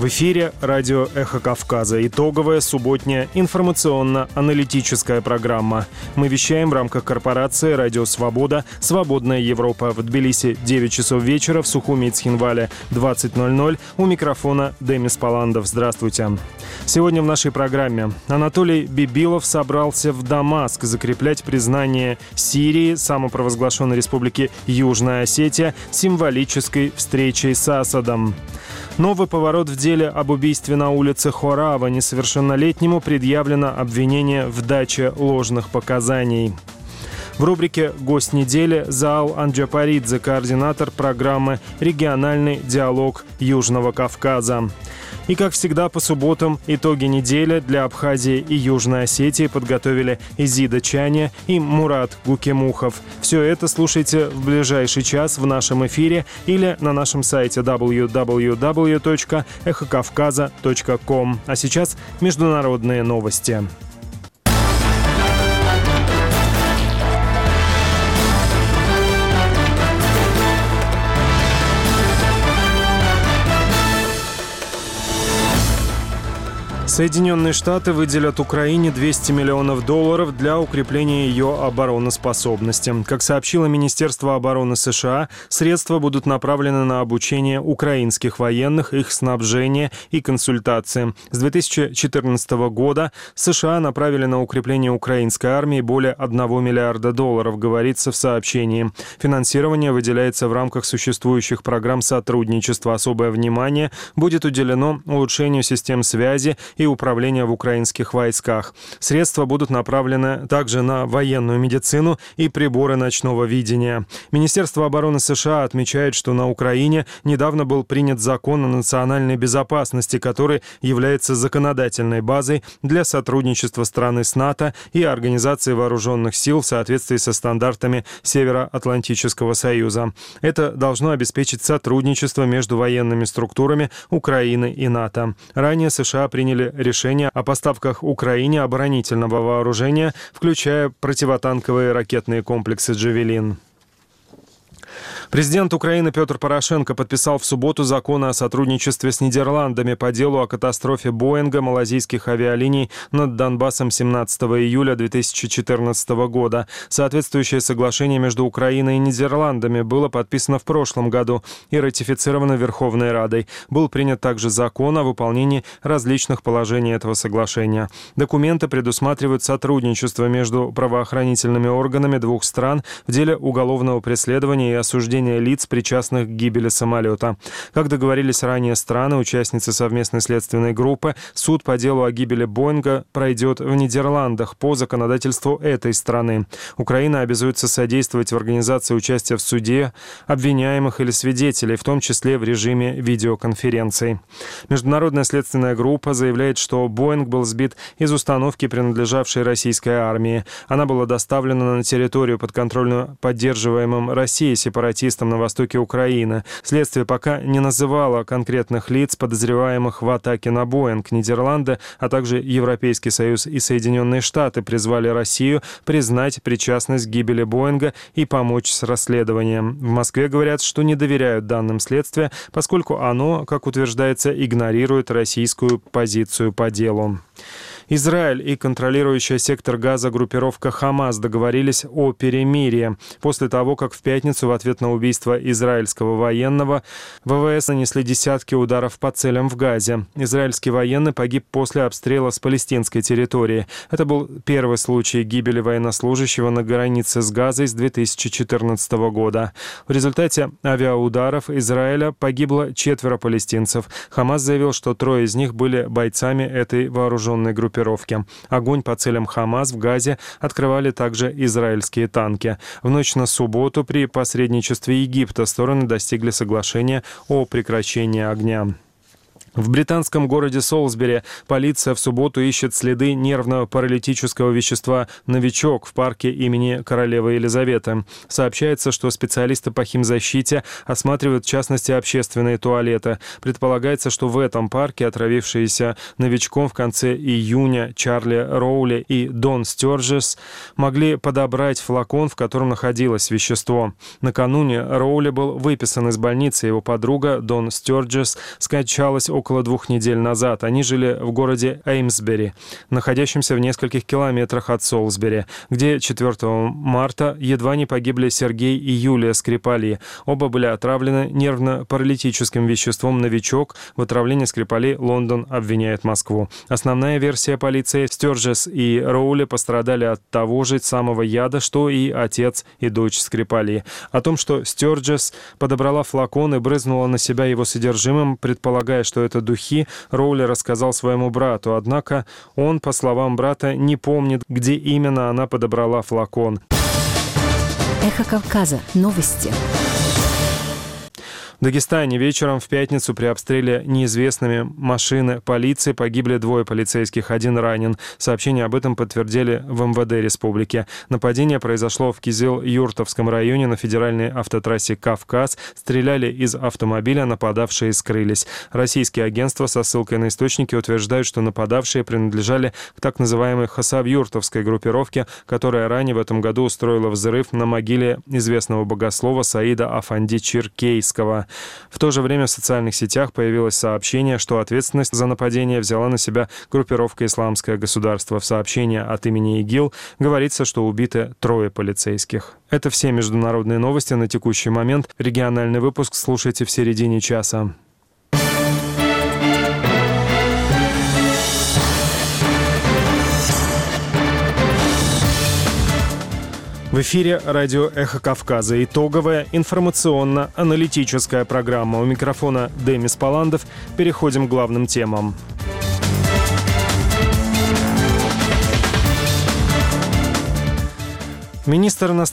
В эфире радио «Эхо Кавказа». Итоговая субботняя информационно-аналитическая программа. Мы вещаем в рамках корпорации «Радио Свобода», «Свободная Европа». В Тбилиси 9 часов вечера, в Сухуми и Цхинвале 20:00. У микрофона Демис Паландов. Здравствуйте. Сегодня в нашей программе Анатолий Бибилов собрался в Дамаск закреплять признание Сирии, самопровозглашенной республики Южная Осетия, символической встречей с Асадом. Новый поворот в деле об убийстве на улице Хорава. Несовершеннолетнему предъявлено обвинение в даче ложных показаний. В рубрике «Гость недели» Заал Анджапаридзе, координатор программы «Региональный диалог Южного Кавказа». И, как всегда, по субботам итоги недели для Абхазии и Южной Осетии подготовили Изида Чаня и Мурат Гукемухов. Все это слушайте в ближайший час в нашем эфире или на нашем сайте www.эхокавказа.ком. А сейчас международные новости. Соединенные Штаты выделят Украине $200 миллионов для укрепления ее обороноспособности. Как сообщило Министерство обороны США, средства будут направлены на обучение украинских военных, их снабжение и консультации. С 2014 года США направили на укрепление украинской армии более $1 миллиарда, говорится в сообщении. Финансирование выделяется в рамках существующих программ сотрудничества. Особое внимание будет уделено улучшению систем связи и управления в украинских войсках. Средства будут направлены также на военную медицину и приборы ночного видения. Министерство обороны США отмечает, что на Украине недавно был принят закон о национальной безопасности, который является законодательной базой для сотрудничества страны с НАТО и Организацией вооруженных сил в соответствии со стандартами Североатлантического союза. Это должно обеспечить сотрудничество между военными структурами Украины и НАТО. Ранее США приняли решение о поставках Украине оборонительного вооружения, включая противотанковые ракетные комплексы «Джавелин». Президент Украины Петр Порошенко подписал в субботу закон о сотрудничестве с Нидерландами по делу о катастрофе Боинга малазийских авиалиний над Донбассом 17 июля 2014 года. Соответствующее соглашение между Украиной и Нидерландами было подписано в прошлом году и ратифицировано Верховной Радой. Был принят также закон о выполнении различных положений этого соглашения. Документы предусматривают сотрудничество между правоохранительными органами двух стран в деле уголовного преследования и осуждения лиц, причастных к гибели самолета. Как договорились ранее страны, участницы совместной следственной группы, суд по делу о гибели Боинга пройдет в Нидерландах по законодательству этой страны. Украина обязуется содействовать в организации участия в суде обвиняемых или свидетелей, в том числе в режиме видеоконференций. Международная следственная группа заявляет, что Боинг был сбит из установки, принадлежавшей российской армии. Она была доставлена на территорию, подконтрольную поддерживаемым Россией сепаратистам на востоке Украины. Следствие пока не называло конкретных лиц, подозреваемых в атаке на Боинг. Нидерланды, а также Европейский Союз и Соединенные Штаты призвали Россию признать причастность к гибели Боинга и помочь с расследованием. В Москве говорят, что не доверяют данным следствия, поскольку оно, как утверждается, игнорирует российскую позицию по делу. Израиль и контролирующая сектор Газа группировка «Хамас» договорились о перемирии. После того, как в пятницу в ответ на убийство израильского военного ВВС нанесли десятки ударов по целям в Газе. Израильский военный погиб после обстрела с палестинской территории. Это был первый случай гибели военнослужащего на границе с Газой с 2014 года. В результате авиаударов Израиля погибло 4 палестинцев. «Хамас» заявил, что 3 из них были бойцами этой вооруженной группировки. Огонь по целям «Хамас» в Газе открывали также израильские танки. В ночь на субботу при посредничестве Египта стороны достигли соглашения о прекращении огня. В британском городе Солсбери полиция в субботу ищет следы нервно-паралитического вещества «Новичок» в парке имени королевы Елизаветы. Сообщается, что специалисты по химзащите осматривают в частности общественные туалеты. Предполагается, что в этом парке отравившиеся новичком в конце июня Чарли Роули и Дон Стёрджес могли подобрать флакон, в котором находилось вещество. Накануне Роули был выписан из больницы. Его подруга Дон Стёрджес скончалась около около 2 недель назад. Они жили в городе Эймсбери, находящемся в нескольких километрах от Солсбери, где 4 марта едва не погибли Сергей и Юлия Скрипали. Оба были отравлены нервно-паралитическим веществом «Новичок». В отравлении Скрипали Лондон обвиняет Москву. Основная версия полиции: Стёрджес и Роули пострадали от того же самого яда, что и отец и дочь Скрипали. О том, что Стёрджес подобрала флакон и брызнула на себя его содержимым, предполагая, что это духи, Роули рассказал своему брату. Однако он, по словам брата, не помнит, где именно она подобрала флакон. Эхо Кавказа. Новости. В Дагестане вечером в пятницу при обстреле неизвестными машины полиции погибли 2 полицейских, 1 ранен. Сообщение об этом подтвердили в МВД республики. Нападение произошло в Кизил-Юртовском районе на федеральной автотрассе «Кавказ». Стреляли из автомобиля, нападавшие скрылись. Российские агентства со ссылкой на источники утверждают, что нападавшие принадлежали к так называемой хасавюртовской группировке, которая ранее в этом году устроила взрыв на могиле известного богослова Саида Афанди Черкейского. В то же время в социальных сетях появилось сообщение, что ответственность за нападение взяла на себя группировка «Исламское государство». В сообщении от имени ИГИЛ говорится, что убиты 3 полицейских. Это все международные новости на текущий момент. Региональный выпуск слушайте в середине часа. В эфире радио «Эхо Кавказа». Итоговая информационно-аналитическая программа. У микрофона Демис Паландов. Переходим к главным темам. Министр иностранных